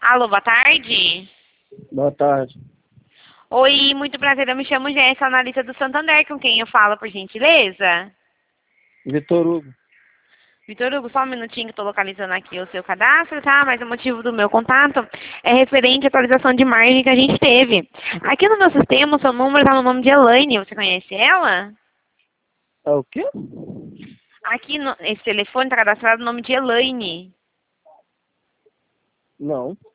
Alô, boa tarde. Boa tarde. Oi, muito prazer, eu me chamo Jéssica, analista do Santander, com quem eu falo, por gentileza? Vitor Hugo. Vitor Hugo, só um minutinho que eu estou localizando aqui o seu cadastro, tá? Mas o motivo do meu contato é referente à atualização de margem que a gente teve. Aqui no meu sistema, o seu número está no nome de Elaine, você conhece ela? É o quê? Aqui, esse telefone está cadastrado no nome de Elaine. Não.